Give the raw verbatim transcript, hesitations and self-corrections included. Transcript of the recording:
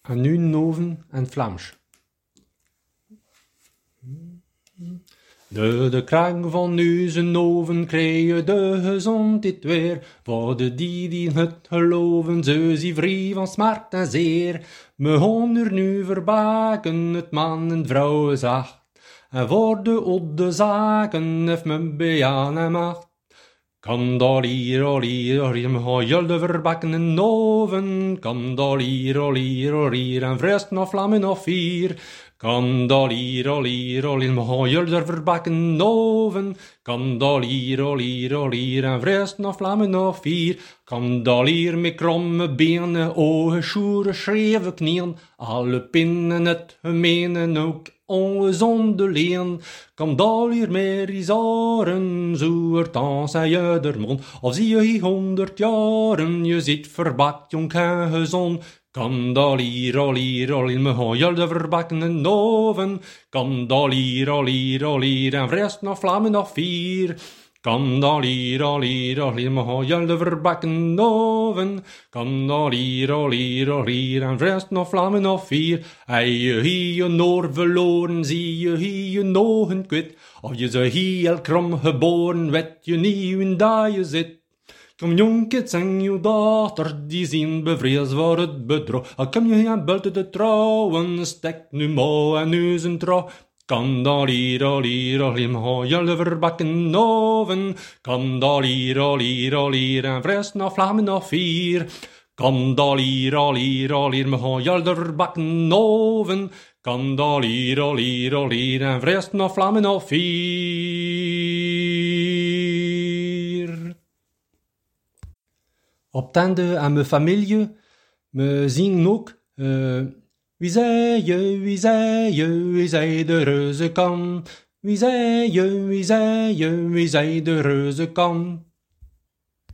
En nu noven en Vlaams. De, de kraag van nu zijn oven krijgen de gezondheid weer. Voor de die die het geloven, ze zie vrij van smart en zeer. Me gaan er nu verbaken, het man en vrouw zacht. En voor de oude zaken heeft me bejaan en macht. Kom daar hier, al hier, al hier, me ga julde verbakken in de oven. Kom daar hier, al hier, al hier, en vrest nog vlammen of vier. Kom daar hier, al hier, al hier, me ga julde verbakken in de oven. Kom daar hier, al hier, al hier, en vrest nog vlammen of vier. Kom daar hier met kromme benen, ogen, sjoeren, schreven knieën. Alle pinnen het gemenen ook. Ongezonde leen, kom daar hier meer die zaren, zo er thans en je der mond, of zie je hier honderd jaren, je zit verbakt, jong en gezond. Kom daar hier, al hier, al hier, me gaan jullie verbakken in de oven. Kom daar hier, al hier, al hier, en vrest nog vlammen nog vier. Kom daar hier, al hier, al hier, me gaan jullie verbakken in de oven. Kom daar hier, al hier, al hier, en vrest nog vlammen nog vier. Hij je hier je noor verloren, zie je hier je ogen kwit. Of je zo heel krom geboren, weet je niet in dat je zit. Kom jonkids en je dochter, die zien bevreesd voor het bedrog. Al kom je hier buiten te trouwen, stek nu mouw en nu zijn trouw. Kom daar hier, al hier, al hier, me ga jullie verbakken in de oven. Kom daar hier, al hier, al hier, en vrest nog vlammen nog vier. Kom daar hier, al hier, al hier, me ga jullie verbakken in de oven. Kom daar hier, al hier, al hier, en vrest nog vlammen nog vier. Op tende aan mijn familie, me zingen ook... Uh, Wie zei je, wie zei je, wie zei de reuze kan? Wie zei je, wie zei je, wie zei de reuze kan?